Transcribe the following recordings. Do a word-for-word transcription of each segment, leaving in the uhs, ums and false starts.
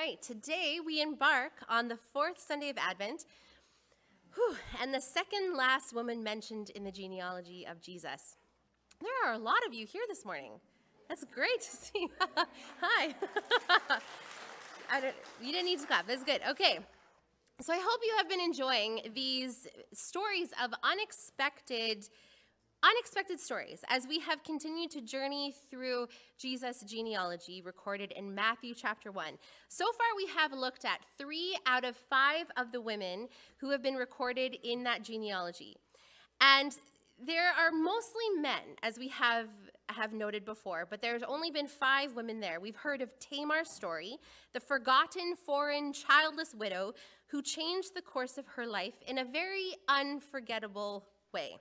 right, today we embark on the fourth Sunday of Advent, whew, and the second last woman mentioned in the genealogy of Jesus. There are a lot of you here this morning. That's great to see. Hi. I don't, you didn't need to clap. That's good. Okay. So I hope you have been enjoying these stories of unexpected Unexpected stories as we have continued to journey through Jesus' genealogy recorded in Matthew chapter one. So far, we have looked at three out of five of the women who have been recorded in that genealogy. And there are mostly men, as we have, have noted before, but there's only been five women there. We've heard of Tamar's story, the forgotten, foreign, childless widow who changed the course of her life in a very unforgettable way.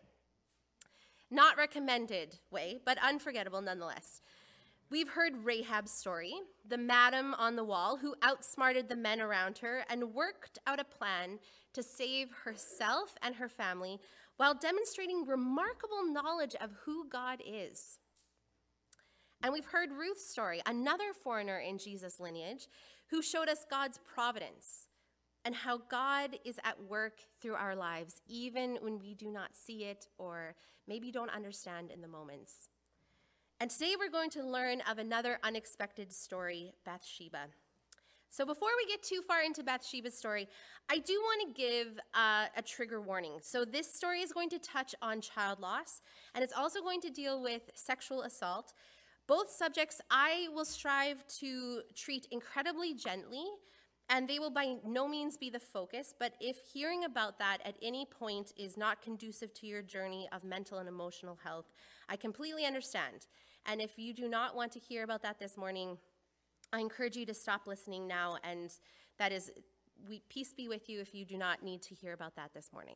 Not recommended way, but unforgettable nonetheless. We've heard Rahab's story, the madam on the wall who outsmarted the men around her and worked out a plan to save herself and her family while demonstrating remarkable knowledge of who God is. And we've heard Ruth's story, another foreigner in Jesus' lineage who showed us God's providence and how God is at work through our lives, even when we do not see it or maybe don't understand in the moments. And today we're going to learn of another unexpected story, Bathsheba. So before we get too far into Bathsheba's story, I do want to give uh, a trigger warning. So this story is going to touch on child loss, and it's also going to deal with sexual assault. Both subjects I will strive to treat incredibly gently, and they will by no means be the focus, but if hearing about that at any point is not conducive to your journey of mental and emotional health, I completely understand. And if you do not want to hear about that this morning, I encourage you to stop listening now, and that is, we, peace be with you if you do not need to hear about that this morning.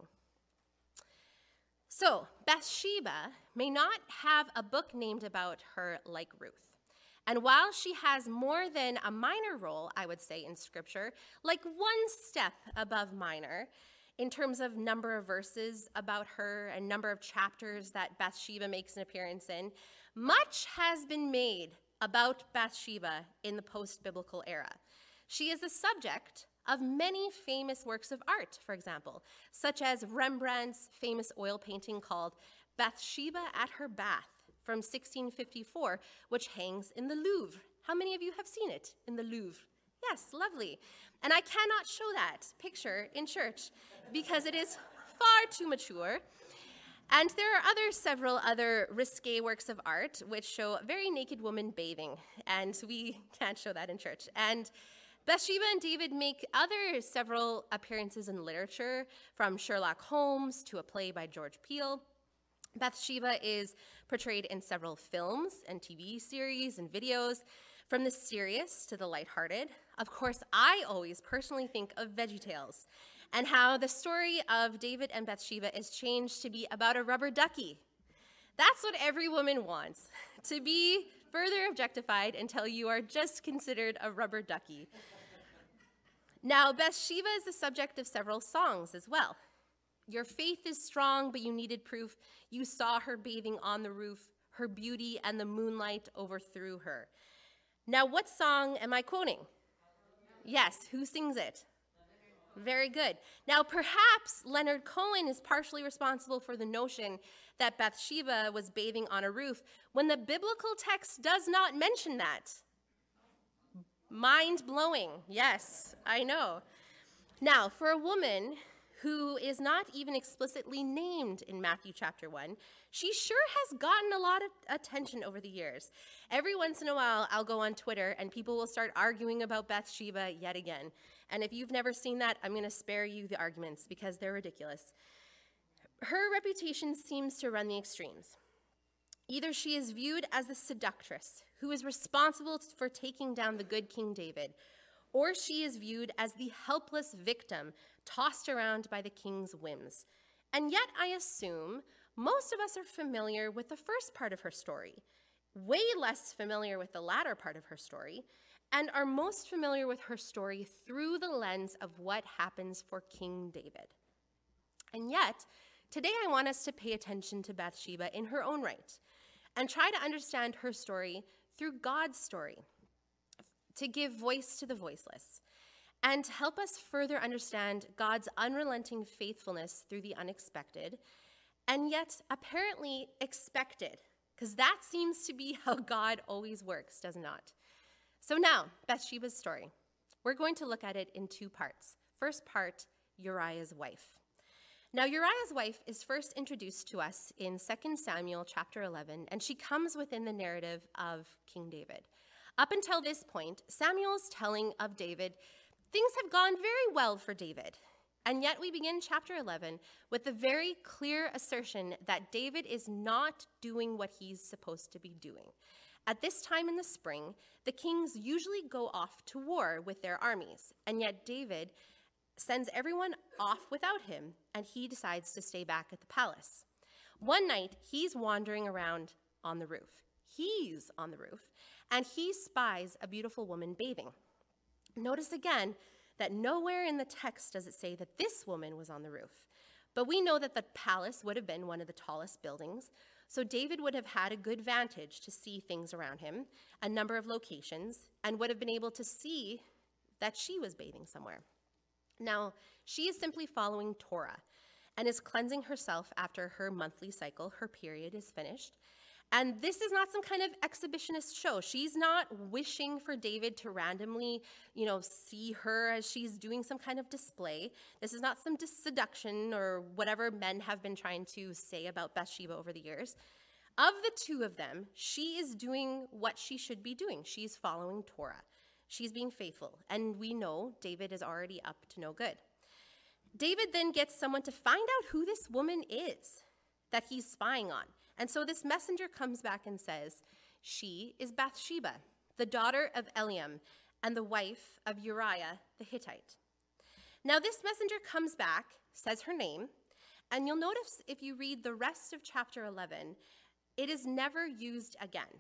So, Bathsheba may not have a book named about her like Ruth. And while she has more than a minor role, I would say, in Scripture, like one step above minor in terms of number of verses about her and number of chapters that Bathsheba makes an appearance in, much has been made about Bathsheba in the post-biblical era. She is the subject of many famous works of art, for example, such as Rembrandt's famous oil painting called Bathsheba at Her Bath, from sixteen fifty-four, which hangs in the Louvre. How many of you have seen it in the Louvre? Yes, lovely. And I cannot show that picture in church because it is far too mature. And there are other several other risque works of art which show a very naked woman bathing, and we can't show that in church. And Bathsheba and David make other several appearances in literature, from Sherlock Holmes to a play by George Peele. Bathsheba is portrayed in several films and T V series and videos, from the serious to the lighthearted. Of course, I always personally think of VeggieTales and how the story of David and Bathsheba is changed to be about a rubber ducky. That's what every woman wants, to be further objectified until you are just considered a rubber ducky. Now, Bathsheba is the subject of several songs as well. Your faith is strong, but you needed proof. You saw her bathing on the roof. Her beauty and the moonlight overthrew her. Now, what song am I quoting? Yes, who sings it? Very good. Now, perhaps Leonard Cohen is partially responsible for the notion that Bathsheba was bathing on a roof when the biblical text does not mention that. Mind-blowing. Yes, I know. Now, for a woman who is not even explicitly named in Matthew chapter one, she sure has gotten a lot of attention over the years. Every once in a while, I'll go on Twitter and people will start arguing about Bathsheba yet again. And if you've never seen that, I'm going to spare you the arguments because they're ridiculous. Her reputation seems to run the extremes. Either she is viewed as the seductress who is responsible for taking down the good King David, or she is viewed as the helpless victim tossed around by the king's whims. And yet I assume most of us are familiar with the first part of her story, way less familiar with the latter part of her story, and are most familiar with her story through the lens of what happens for King David. And yet, today I want us to pay attention to Bathsheba in her own right and try to understand her story through God's story, to give voice to the voiceless, and to help us further understand God's unrelenting faithfulness through the unexpected, and yet apparently expected, because that seems to be how God always works, does it not? So now, Bathsheba's story. We're going to look at it in two parts. First part, Uriah's wife. Now, Uriah's wife is first introduced to us in Second Samuel chapter eleven, and she comes within the narrative of King David. Up until this point, Samuel's telling of David, things have gone very well for David. And yet we begin chapter eleven with the very clear assertion that David is not doing what he's supposed to be doing. At this time in the spring, the kings usually go off to war with their armies, and yet David sends everyone off without him, and he decides to stay back at the palace. One night, he's wandering around on the roof. He's on the roof, and he spies a beautiful woman bathing. Notice again that nowhere in the text does it say that this woman was on the roof, but we know that the palace would have been one of the tallest buildings, so David would have had a good vantage to see things around him, a number of locations, and would have been able to see that she was bathing somewhere. Now, she is simply following Torah and is cleansing herself after her monthly cycle. Her period is finished. And this is not some kind of exhibitionist show. She's not wishing for David to randomly, you know, see her as she's doing some kind of display. This is not some seduction or whatever men have been trying to say about Bathsheba over the years. Of the two of them, she is doing what she should be doing. She's following Torah. She's being faithful, and we know David is already up to no good. David then gets someone to find out who this woman is that he's spying on. And so this messenger comes back and says, she is Bathsheba, the daughter of Eliam, and the wife of Uriah the Hittite. Now this messenger comes back, says her name, and you'll notice if you read the rest of chapter eleven, it is never used again.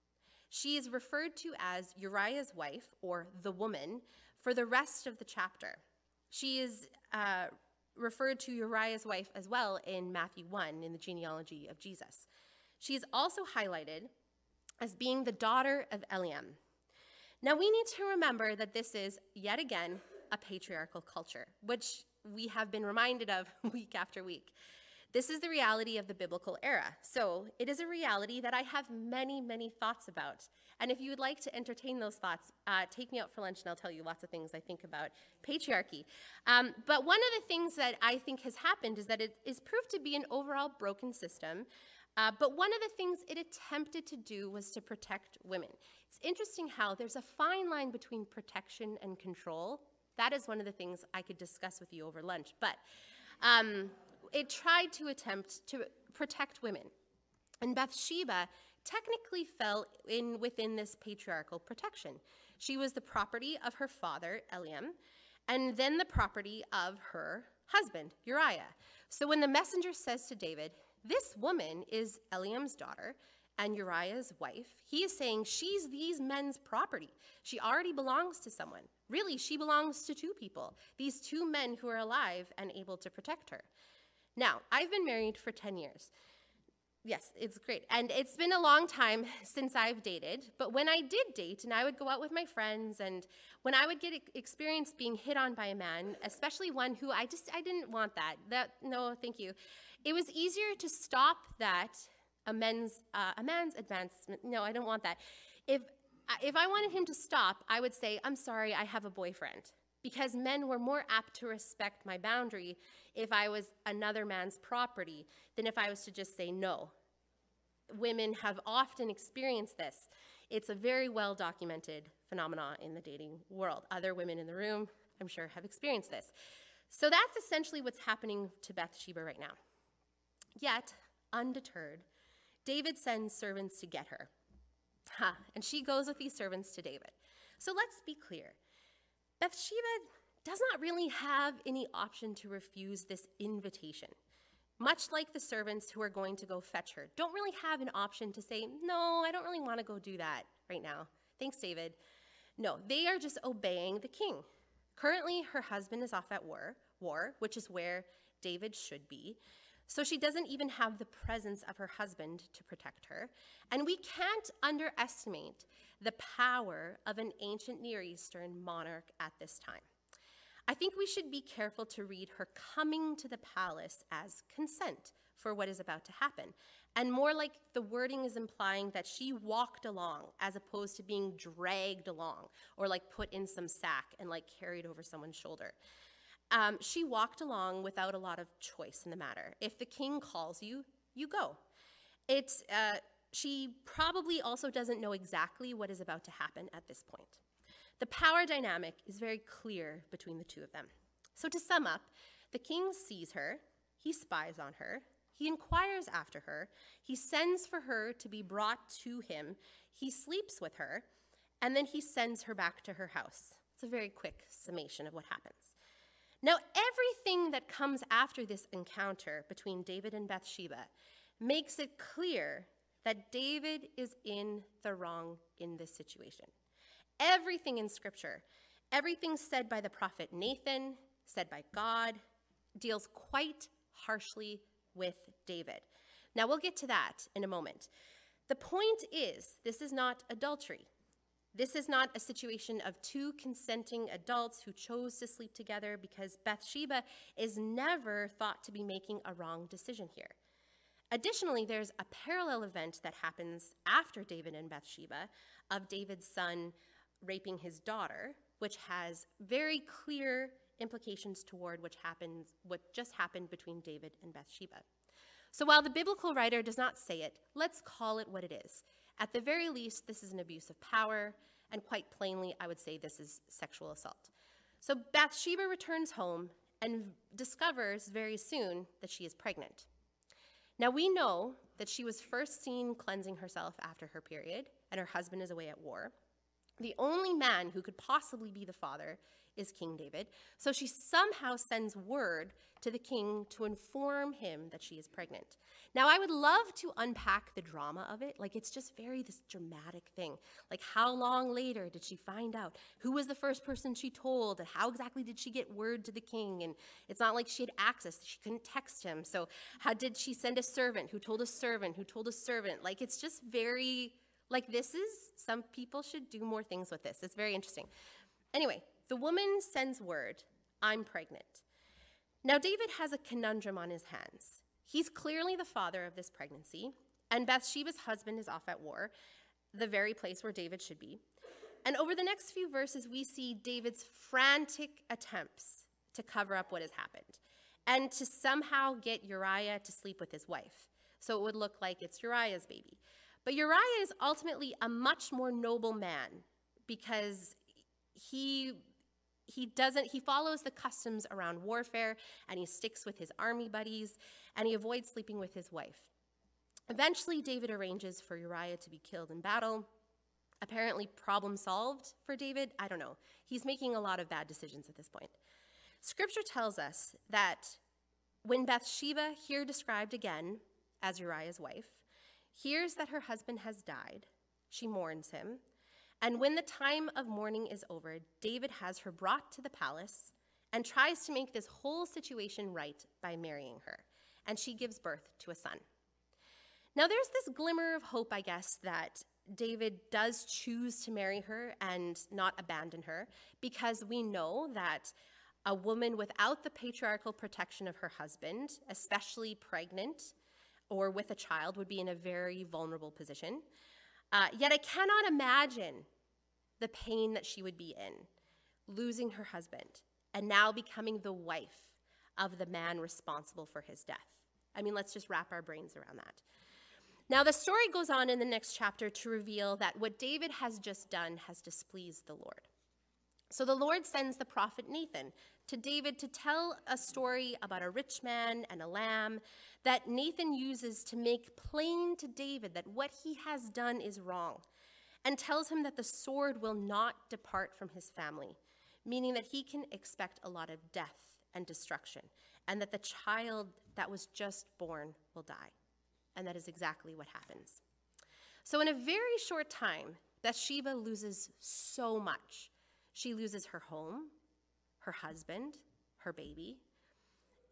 She is referred to as Uriah's wife, or the woman, for the rest of the chapter. She is uh, referred to Uriah's wife as well in Matthew one, in the genealogy of Jesus. She is also highlighted as being the daughter of Eliam. Now we need to remember that this is, yet again, a patriarchal culture, which we have been reminded of week after week. This is the reality of the biblical era. So it is a reality that I have many, many thoughts about. And if you would like to entertain those thoughts, uh, take me out for lunch and I'll tell you lots of things I think about patriarchy. Um, but one of the things that I think has happened is that it is proved to be an overall broken system. Uh, but one of the things it attempted to do was to protect women. It's interesting how there's a fine line between protection and control. That is one of the things I could discuss with you over lunch. But um, it tried to attempt to protect women. And Bathsheba technically fell in within this patriarchal protection. She was the property of her father, Eliam, and then the property of her husband, Uriah. So when the messenger says to David, this woman is Eliam's daughter and Uriah's wife, he is saying she's these men's property. She already belongs to someone. Really, she belongs to two people, these two men who are alive and able to protect her. Now, I've been married for ten years. Yes, it's great. And it's been a long time since I've dated, but when I did date and I would go out with my friends and when I would get experience being hit on by a man, especially one who I just, I didn't want that. That, no, thank you. It was easier to stop that, a man's, uh, a man's advancement. No, I don't want that. If, if I wanted him to stop, I would say, I'm sorry, I have a boyfriend. Because men were more apt to respect my boundary if I was another man's property than if I was to just say no. Women have often experienced this. It's a very well-documented phenomenon in the dating world. Other women in the room, I'm sure, have experienced this. So that's essentially what's happening to Bathsheba right now. Yet, undeterred, David sends servants to get her. Ha, and she goes with these servants to David. So let's be clear. Bathsheba does not really have any option to refuse this invitation. Much like the servants who are going to go fetch her, don't really have an option to say, no, I don't really want to go do that right now. Thanks, David. No, they are just obeying the king. Currently, her husband is off at war, war, which is where David should be. So she doesn't even have the presence of her husband to protect her. And we can't underestimate the power of an ancient Near Eastern monarch at this time. I think we should be careful to read her coming to the palace as consent for what is about to happen, and more like the wording is implying that she walked along as opposed to being dragged along or like put in some sack and like carried over someone's shoulder. Um, she walked along without a lot of choice in the matter. If the king calls you, you go. It's, uh, she probably also doesn't know exactly what is about to happen at this point. The power dynamic is very clear between the two of them. So to sum up, the king sees her, he spies on her, he inquires after her, he sends for her to be brought to him, he sleeps with her, and then he sends her back to her house. It's a very quick summation of what happens. Now, everything that comes after this encounter between David and Bathsheba makes it clear that David is in the wrong in this situation. Everything in Scripture, everything said by the prophet Nathan, said by God, deals quite harshly with David. Now, we'll get to that in a moment. The point is, this is not adultery. This is not a situation of two consenting adults who chose to sleep together, because Bathsheba is never thought to be making a wrong decision here. Additionally, there's a parallel event that happens after David and Bathsheba of David's son raping his daughter, which has very clear implications toward which happens, what just happened between David and Bathsheba. So while the biblical writer does not say it, let's call it what it is. At the very least, this is an abuse of power, and quite plainly, I would say this is sexual assault. So Bathsheba returns home and discovers very soon that she is pregnant. Now, we know that she was first seen cleansing herself after her period, and her husband is away at war. The only man who could possibly be the father is King David, so she somehow sends word to the king to inform him that she is pregnant. Now, I would love to unpack the drama of it. Like, it's just very this dramatic thing. Like, how long later did she find out? Who was the first person she told? And how exactly did she get word to the king? And it's not like she had access. She couldn't text him. So how did she send a servant? Who told a servant? Who told a servant? Like, it's just very, like, this is, some people should do more things with this. It's very interesting. Anyway, the woman sends word, I'm pregnant. Now, David has a conundrum on his hands. He's clearly the father of this pregnancy, and Bathsheba's husband is off at war, the very place where David should be. And over the next few verses, we see David's frantic attempts to cover up what has happened and to somehow get Uriah to sleep with his wife. So it would look like it's Uriah's baby. But Uriah is ultimately a much more noble man because he He doesn't, he follows the customs around warfare, and he sticks with his army buddies, and he avoids sleeping with his wife. Eventually, David arranges for Uriah to be killed in battle. Apparently, problem solved for David. I don't know. He's making a lot of bad decisions at this point. Scripture tells us that when Bathsheba, here described again as Uriah's wife, hears that her husband has died, she mourns him. And when the time of mourning is over, David has her brought to the palace and tries to make this whole situation right by marrying her. And she gives birth to a son. Now, there's this glimmer of hope, I guess, that David does choose to marry her and not abandon her, because we know that a woman without the patriarchal protection of her husband, especially pregnant or with a child, would be in a very vulnerable position. Uh, yet I cannot imagine the pain that she would be in, losing her husband and now becoming the wife of the man responsible for his death. I mean, let's just wrap our brains around that. Now, the story goes on in the next chapter to reveal that what David has just done has displeased the Lord. So the Lord sends the prophet Nathan to David to tell a story about a rich man and a lamb that Nathan uses to make plain to David that what he has done is wrong, and tells him that the sword will not depart from his family, meaning that he can expect a lot of death and destruction, and that the child that was just born will die. And that is exactly what happens. So in a very short time, Bathsheba loses so much. She loses her home, her husband, her baby.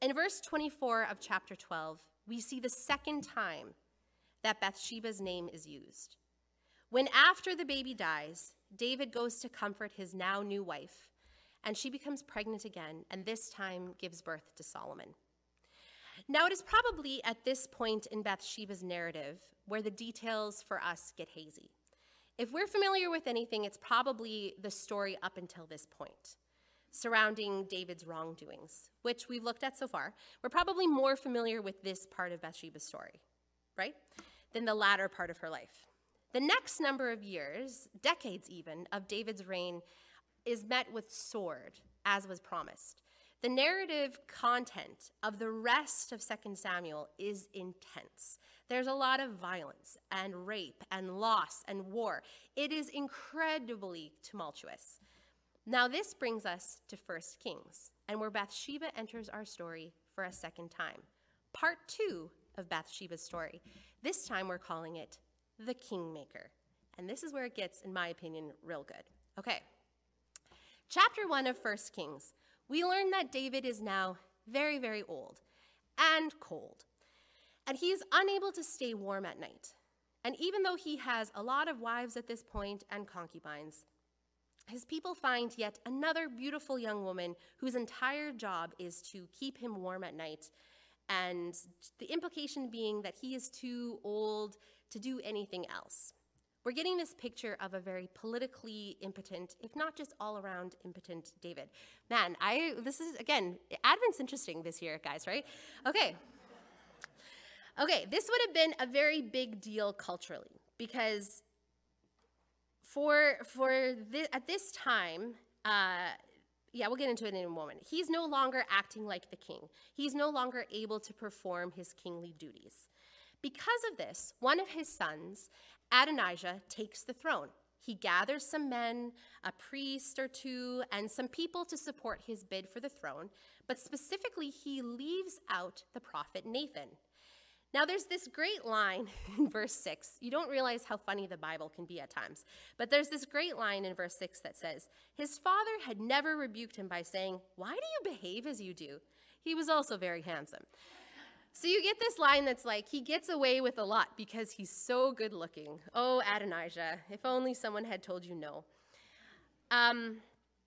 In verse twenty-four of chapter twelve, we see the second time that Bathsheba's name is used. When after the baby dies, David goes to comfort his now new wife, and she becomes pregnant again, and this time gives birth to Solomon. Now, it is probably at this point in Bathsheba's narrative where the details for us get hazy. If we're familiar with anything, it's probably the story up until this point, surrounding David's wrongdoings, which we've looked at so far. We're probably more familiar with this part of Bathsheba's story, right, than the latter part of her life. The next number of years, decades even, of David's reign is met with sword, as was promised. The narrative content of the rest of Second Samuel is intense. There's a lot of violence and rape and loss and war. It is incredibly tumultuous. Now this brings us to First Kings, and where Bathsheba enters our story for a second time. Part two of Bathsheba's story. This time we're calling it The Kingmaker. And this is where it gets, in my opinion, real good. Okay. Chapter one of First Kings. We learn that David is now very, very old and cold, and he is unable to stay warm at night. And even though he has a lot of wives at this point and concubines, his people find yet another beautiful young woman whose entire job is to keep him warm at night, and the implication being that he is too old to do anything else. We're getting this picture of a very politically impotent, if not just all-around impotent David. Man, I this is, again, Advent's interesting this year, guys, right? Okay. Okay, this would have been a very big deal culturally, because for, for this, at this time, uh, yeah, we'll get into it in a moment, he's no longer acting like the king. He's no longer able to perform his kingly duties. Because of this, one of his sons, Adonijah, takes the throne. He gathers some men, a priest or two, and some people to support his bid for the throne, but specifically he leaves out the prophet Nathan. Now there's this great line in verse six. You don't realize how funny the Bible can be at times, but there's this great line in verse six that says, his father had never rebuked him by saying, why do you behave as you do? He was also very handsome. So you get this line that's like, he gets away with a lot because he's so good looking. Oh, Adonijah, if only someone had told you no. Um,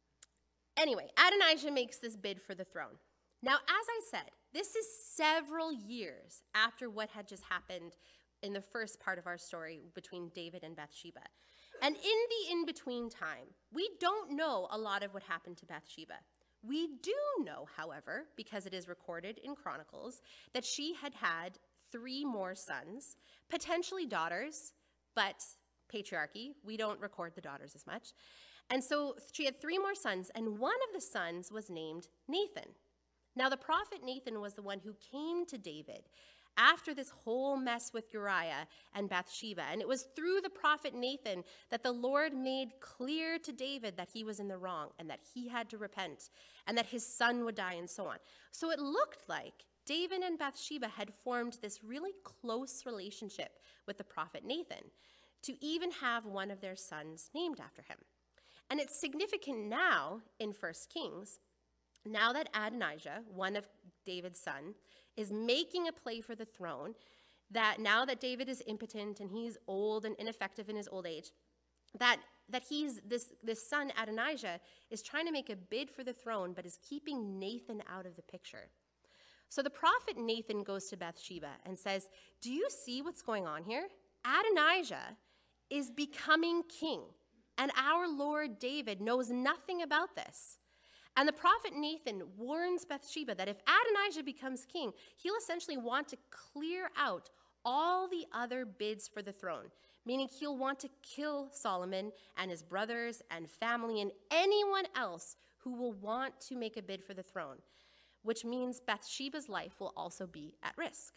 anyway, Adonijah makes this bid for the throne. Now, as I said, this is several years after what had just happened in the first part of our story between David and Bathsheba. And in the in-between time, we don't know a lot of what happened to Bathsheba. We do know, however, because it is recorded in Chronicles, that she had had three more sons, potentially daughters, but patriarchy, we don't record the daughters as much. And so she had three more sons, and one of the sons was named Nathan. Now, the prophet Nathan was the one who came to David after this whole mess with Uriah and Bathsheba. And it was through the prophet Nathan that the Lord made clear to David that he was in the wrong and that he had to repent and that his son would die and so on. So it looked like David and Bathsheba had formed this really close relationship with the prophet Nathan to even have one of their sons named after him. And it's significant now in First Kings, now that Adonijah, one of David's sons, is making a play for the throne, that now that David is impotent and he's old and ineffective in his old age, that, that he's this, this son, Adonijah, is trying to make a bid for the throne, but is keeping Nathan out of the picture. So the prophet Nathan goes to Bathsheba and says, do you see what's going on here? Adonijah is becoming king, and our Lord David knows nothing about this. And the prophet Nathan warns Bathsheba that if Adonijah becomes king, he'll essentially want to clear out all the other bids for the throne, meaning he'll want to kill Solomon and his brothers and family and anyone else who will want to make a bid for the throne, which means Bathsheba's life will also be at risk.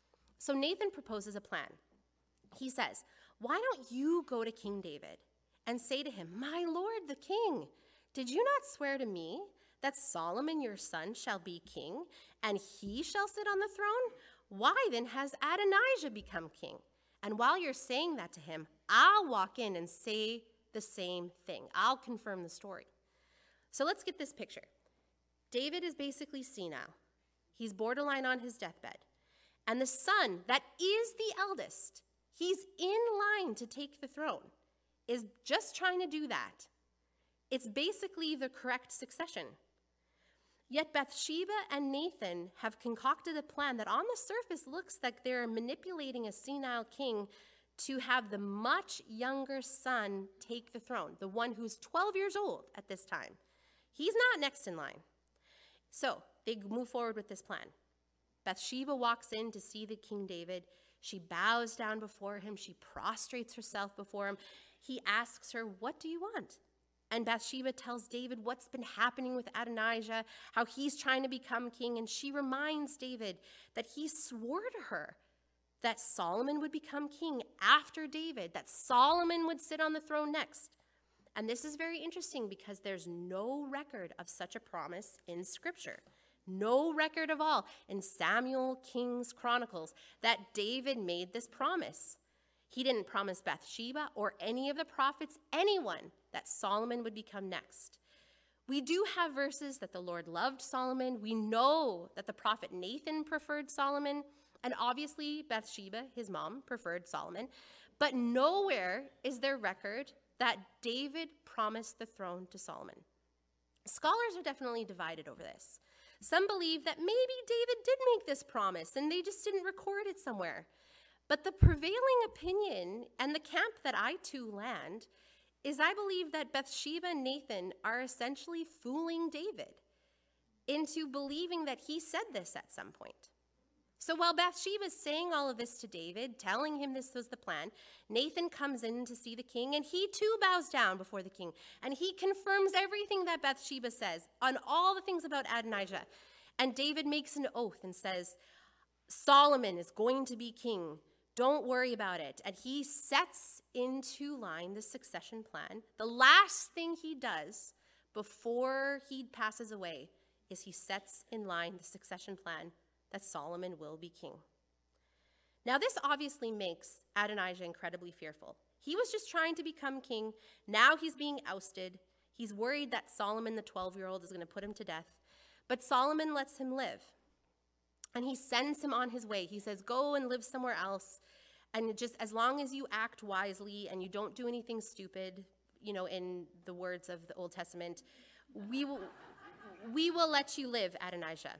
So Nathan proposes a plan. He says, why don't you go to King David and say to him, my lord the king, did you not swear to me that Solomon your son shall be king, and he shall sit on the throne? Why then has Adonijah become king? And while you're saying that to him, I'll walk in and say the same thing. I'll confirm the story. So let's get this picture. David is basically senile. He's borderline on his deathbed. And the son that is the eldest, he's in line to take the throne, is just trying to do that. It's basically the correct succession. Yet Bathsheba and Nathan have concocted a plan that on the surface looks like they're manipulating a senile king to have the much younger son take the throne, the one who's twelve years old at this time. He's not next in line. So they move forward with this plan. Bathsheba walks in to see the King David. She bows down before him. She prostrates herself before him. He asks her, "What do you want?" And Bathsheba tells David what's been happening with Adonijah, how he's trying to become king. And she reminds David that he swore to her that Solomon would become king after David, that Solomon would sit on the throne next. And this is very interesting because there's no record of such a promise in Scripture. No record of all in Samuel, Kings, Chronicles that David made this promise. He didn't promise Bathsheba or any of the prophets, anyone, that Solomon would become next. We do have verses that the Lord loved Solomon. We know that the prophet Nathan preferred Solomon, and obviously Bathsheba, his mom, preferred Solomon. But nowhere is there record that David promised the throne to Solomon. Scholars are definitely divided over this. Some believe that maybe David did make this promise and they just didn't record it somewhere. But the prevailing opinion, and the camp that I too land, is I believe that Bathsheba and Nathan are essentially fooling David into believing that he said this at some point. So while Bathsheba is saying all of this to David, telling him this was the plan, Nathan comes in to see the king, and he too bows down before the king. And he confirms everything that Bathsheba says on all the things about Adonijah. And David makes an oath and says, Solomon is going to be king. Don't worry about it. And he sets into line the succession plan. The last thing he does before he passes away is he sets in line the succession plan that Solomon will be king. Now, this obviously makes Adonijah incredibly fearful. He was just trying to become king. Now he's being ousted. He's worried that Solomon, the twelve-year-old, is going to put him to death. But Solomon lets him live. And he sends him on his way. He says, go and live somewhere else. And just as long as you act wisely and you don't do anything stupid, you know, in the words of the Old Testament, we will, we will let you live, Adonijah.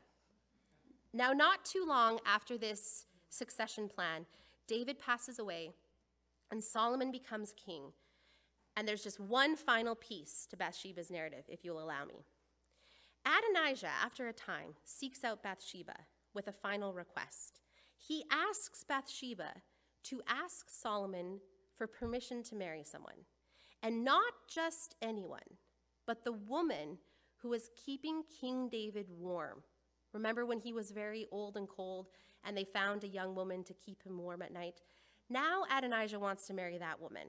Now, not too long after this succession plan, David passes away and Solomon becomes king. And there's just one final piece to Bathsheba's narrative, if you'll allow me. Adonijah, after a time, seeks out Bathsheba with a final request. He asks Bathsheba to ask Solomon for permission to marry someone. And not just anyone, but the woman who was keeping King David warm. Remember when he was very old and cold and they found a young woman to keep him warm at night? Now Adonijah wants to marry that woman.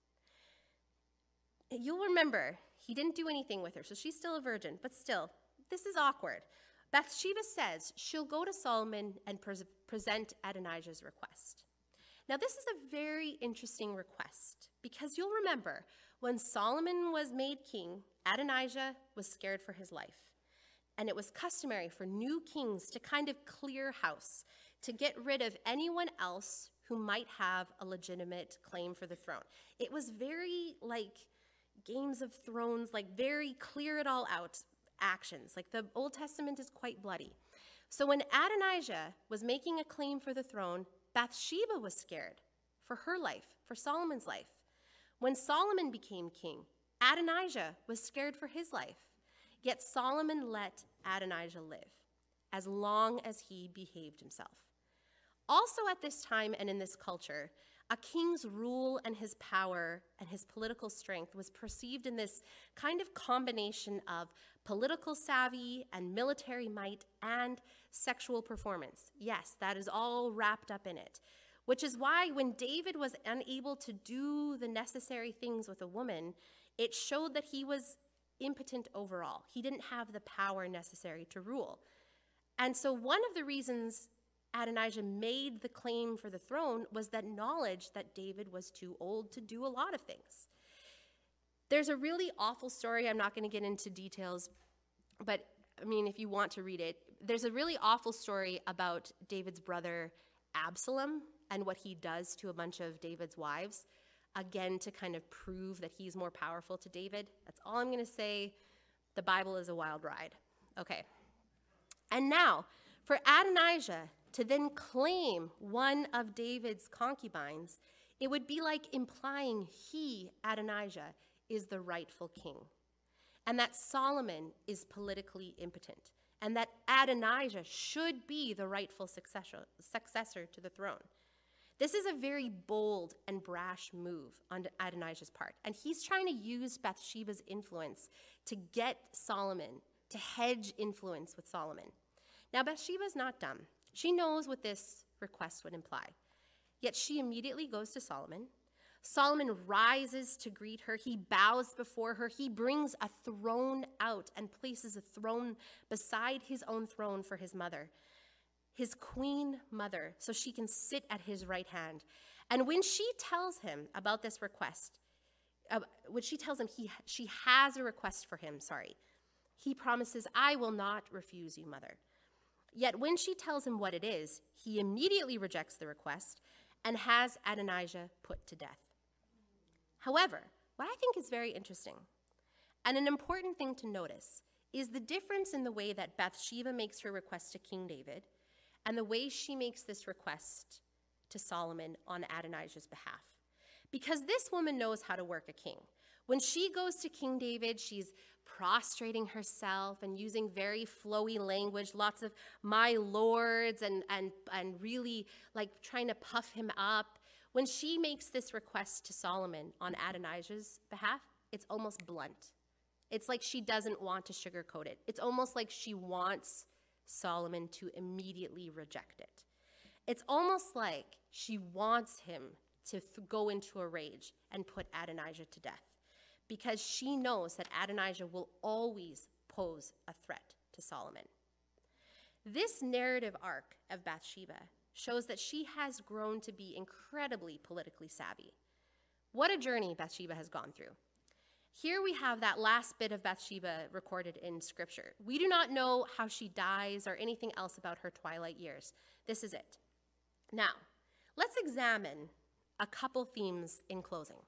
You'll remember, he didn't do anything with her, so she's still a virgin, but still, this is awkward. Bathsheba says she'll go to Solomon and pre- present Adonijah's request. Now, this is a very interesting request because you'll remember when Solomon was made king, Adonijah was scared for his life. And it was customary for new kings to kind of clear house, to get rid of anyone else who might have a legitimate claim for the throne. It was very like Games of Thrones, like very clear it all out actions. Like the Old Testament is quite bloody. So when Adonijah was making a claim for the throne, Bathsheba was scared for her life, for Solomon's life. When Solomon became king, Adonijah was scared for his life. Yet Solomon let Adonijah live as long as he behaved himself. Also at this time and in this culture, a king's rule and his power and his political strength was perceived in this kind of combination of political savvy and military might and sexual performance. Yes, that is all wrapped up in it, which is why when David was unable to do the necessary things with a woman, it showed that he was impotent overall. He didn't have the power necessary to rule. And so one of the reasons Adonijah made the claim for the throne was that knowledge that David was too old to do a lot of things. There's a really awful story. I'm not going to get into details, but I mean, if you want to read it, there's a really awful story about David's brother Absalom and what he does to a bunch of David's wives, again, to kind of prove that he's more powerful to David. That's all I'm going to say. The Bible is a wild ride. Okay. And now, for Adonijah to then claim one of David's concubines, it would be like implying he, Adonijah, is the rightful king, and that Solomon is politically impotent, and that Adonijah should be the rightful successor, successor to the throne. This is a very bold and brash move on Adonijah's part, and he's trying to use Bathsheba's influence to get Solomon, to hedge influence with Solomon. Now, Bathsheba's not dumb. She knows what this request would imply. Yet she immediately goes to Solomon. Solomon rises to greet her. He bows before her. He brings a throne out and places a throne beside his own throne for his mother, his queen mother, so she can sit at his right hand. And when she tells him about this request, uh, when she tells him he, she has a request for him, sorry, he promises, "I will not refuse you, mother." Yet when she tells him what it is, he immediately rejects the request and has Adonijah put to death. However, what I think is very interesting, and an important thing to notice, is the difference in the way that Bathsheba makes her request to King David and the way she makes this request to Solomon on Adonijah's behalf. Because this woman knows how to work a king. When she goes to King David, she's prostrating herself and using very flowy language, lots of "my lords," and, and, and really like trying to puff him up. When she makes this request to Solomon on Adonijah's behalf, it's almost blunt. It's like she doesn't want to sugarcoat it. It's almost like she wants Solomon to immediately reject it. It's almost like she wants him to th- go into a rage and put Adonijah to death, because she knows that Adonijah will always pose a threat to Solomon. This narrative arc of Bathsheba shows that she has grown to be incredibly politically savvy. What a journey Bathsheba has gone through. Here we have that last bit of Bathsheba recorded in Scripture. We do not know how she dies or anything else about her twilight years. This is it. Now, let's examine a couple themes in closing.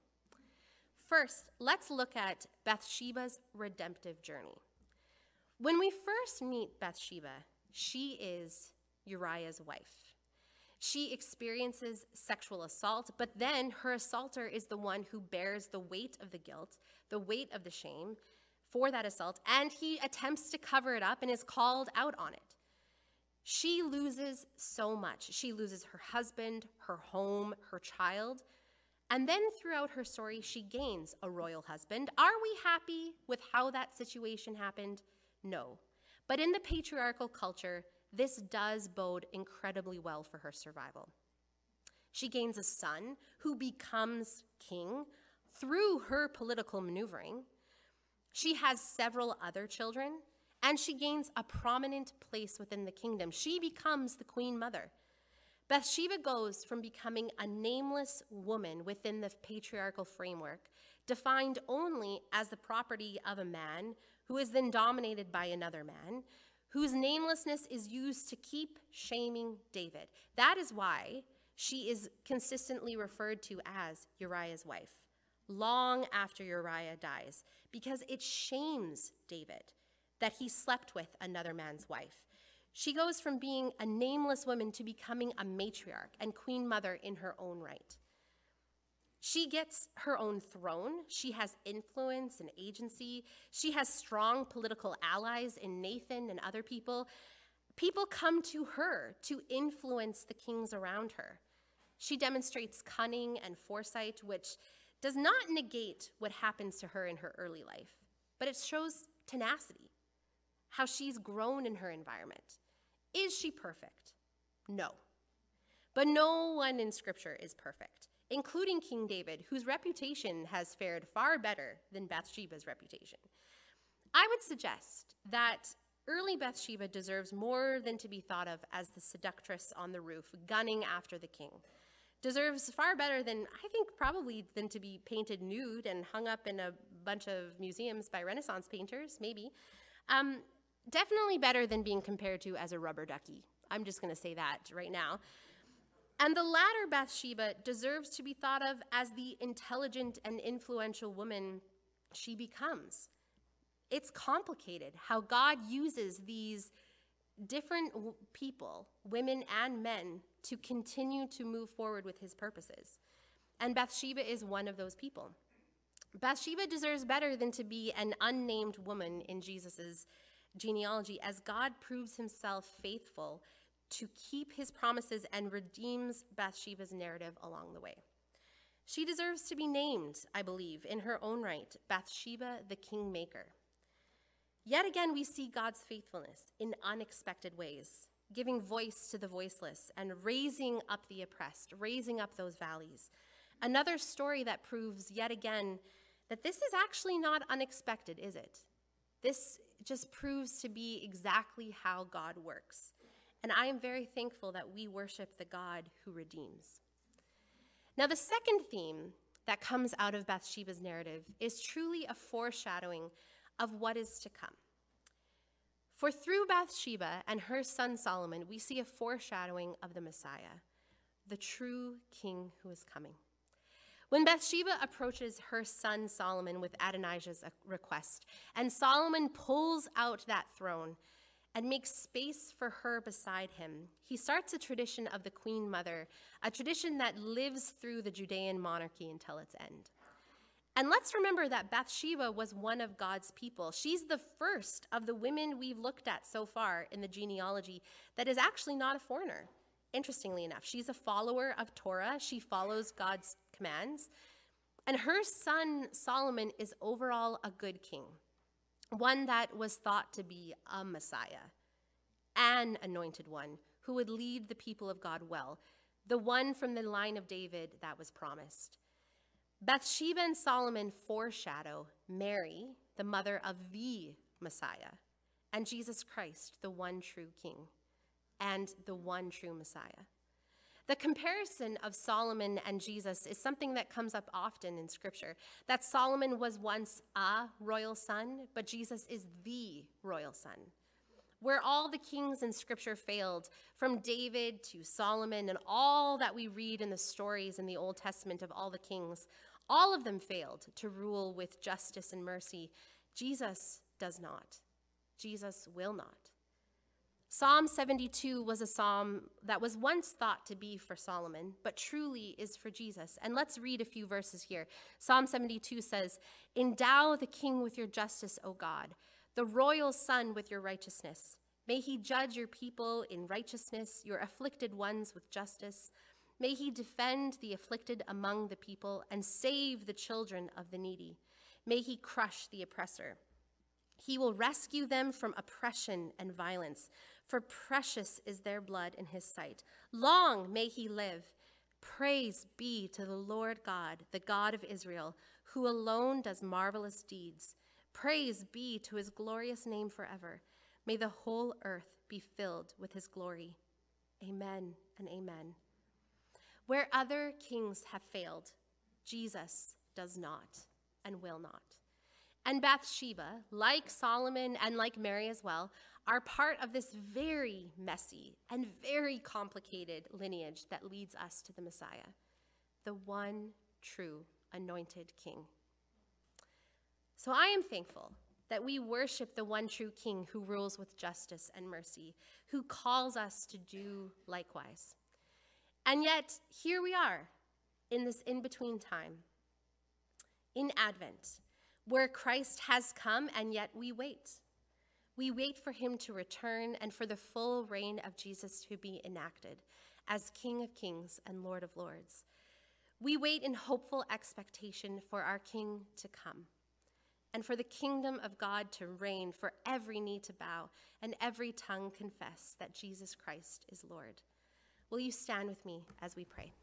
First, let's look at Bathsheba's redemptive journey. When we first meet Bathsheba, she is Uriah's wife. She experiences sexual assault, but then her assaulter is the one who bears the weight of the guilt, the weight of the shame for that assault, and he attempts to cover it up and is called out on it. She loses so much. She loses her husband, her home, her child, and then throughout her story, she gains a royal husband. Are we happy with how that situation happened? No. But in the patriarchal culture, this does bode incredibly well for her survival. She gains a son who becomes king through her political maneuvering. She has several other children, and she gains a prominent place within the kingdom. She becomes the queen mother. Bathsheba goes from becoming a nameless woman within the patriarchal framework, defined only as the property of a man who is then dominated by another man, whose namelessness is used to keep shaming David. That is why she is consistently referred to as Uriah's wife, long after Uriah dies, because it shames David that he slept with another man's wife. She goes from being a nameless woman to becoming a matriarch and queen mother in her own right. She gets her own throne. She has influence and agency. She has strong political allies in Nathan and other people. People come to her to influence the kings around her. She demonstrates cunning and foresight, which does not negate what happens to her in her early life, but it shows tenacity, how she's grown in her environment. Is she perfect? No. But no one in Scripture is perfect, including King David, whose reputation has fared far better than Bathsheba's reputation. I would suggest that early Bathsheba deserves more than to be thought of as the seductress on the roof, gunning after the king. Deserves far better than, I think, probably than to be painted nude and hung up in a bunch of museums by Renaissance painters, maybe. Um, Definitely better than being compared to as a rubber ducky. I'm just going to say that right now. And the latter Bathsheba deserves to be thought of as the intelligent and influential woman she becomes. It's complicated how God uses these different w- people, women and men, to continue to move forward with his purposes. And Bathsheba is one of those people. Bathsheba deserves better than to be an unnamed woman in Jesus' genealogy, as God proves himself faithful to keep his promises and redeems Bathsheba's narrative along the way. She deserves to be named, I believe, in her own right, Bathsheba the Kingmaker. Yet again, we see God's faithfulness in unexpected ways, giving voice to the voiceless and raising up the oppressed, raising up those valleys. Another story that proves yet again that this is actually not unexpected, is it? This just proves to be exactly how God works. And I am very thankful that we worship the God who redeems. Now, the second theme that comes out of Bathsheba's narrative is truly a foreshadowing of what is to come. For through Bathsheba and her son Solomon, we see a foreshadowing of the Messiah, the true king who is coming. When Bathsheba approaches her son Solomon with Adonijah's request, and Solomon pulls out that throne and makes space for her beside him, he starts a tradition of the Queen Mother, a tradition that lives through the Judean monarchy until its end. And let's remember that Bathsheba was one of God's people. She's the first of the women we've looked at so far in the genealogy that is actually not a foreigner. Interestingly enough, she's a follower of Torah. She follows God's commands. And her son Solomon is overall a good king, one that was thought to be a Messiah, an anointed one who would lead the people of God well, the one from the line of David that was promised. Bathsheba and Solomon foreshadow Mary, the mother of the Messiah, and Jesus Christ, the one true king, and the one true Messiah. The comparison of Solomon and Jesus is something that comes up often in Scripture, that Solomon was once a royal son, but Jesus is the royal son. Where all the kings in Scripture failed, from David to Solomon and all that we read in the stories in the Old Testament of all the kings, all of them failed to rule with justice and mercy. Jesus does not. Jesus will not. Psalm seventy-two was a psalm that was once thought to be for Solomon, but truly is for Jesus. And let's read a few verses here. Psalm seventy-two says, "Endow the king with your justice, O God, the royal son with your righteousness. May he judge your people in righteousness, your afflicted ones with justice. May he defend the afflicted among the people and save the children of the needy. May he crush the oppressor. He will rescue them from oppression and violence, for precious is their blood in his sight. Long may he live. Praise be to the Lord God, the God of Israel, who alone does marvelous deeds. Praise be to his glorious name forever. May the whole earth be filled with his glory. Amen and amen." Where other kings have failed, Jesus does not and will not. And Bathsheba, like Solomon and like Mary as well, are part of this very messy and very complicated lineage that leads us to the Messiah, the one true anointed king. So I am thankful that we worship the one true king who rules with justice and mercy, who calls us to do likewise. And yet, here we are in this in-between time, in Advent, where Christ has come and yet we wait. We wait for him to return and for the full reign of Jesus to be enacted as King of Kings and Lord of Lords. We wait in hopeful expectation for our King to come and for the kingdom of God to reign, for every knee to bow and every tongue confess that Jesus Christ is Lord. Will you stand with me as we pray?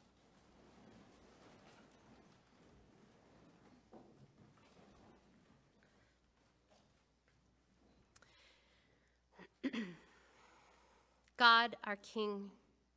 God, our King,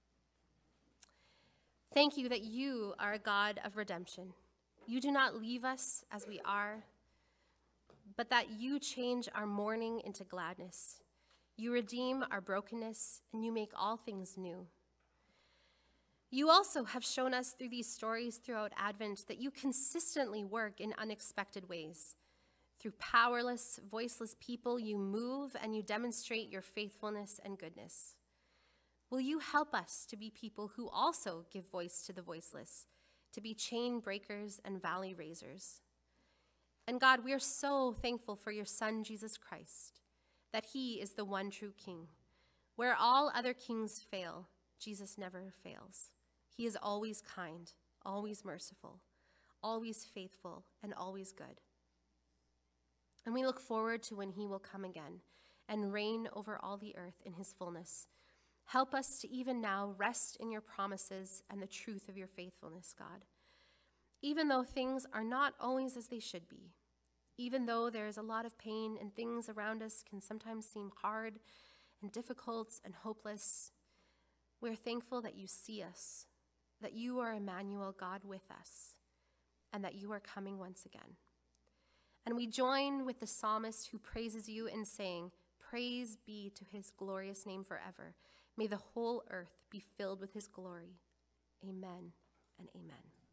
thank you that you are a God of redemption. You do not leave us as we are, but that you change our mourning into gladness. You redeem our brokenness, and you make all things new. You also have shown us through these stories throughout Advent that you consistently work in unexpected ways. Through powerless, voiceless people, you move and you demonstrate your faithfulness and goodness. Will you help us to be people who also give voice to the voiceless, to be chain breakers and valley raisers? And God, we are so thankful for your Son, Jesus Christ, that he is the one true King. Where all other kings fail, Jesus never fails. He is always kind, always merciful, always faithful, and always good. And we look forward to when he will come again and reign over all the earth in his fullness. Help us to even now rest in your promises and the truth of your faithfulness, God. Even though things are not always as they should be, even though there is a lot of pain and things around us can sometimes seem hard and difficult and hopeless, we're thankful that you see us, that you are Emmanuel, God with us, and that you are coming once again. And we join with the psalmist who praises you in saying, "Praise be to his glorious name forever. May the whole earth be filled with his glory." Amen and amen.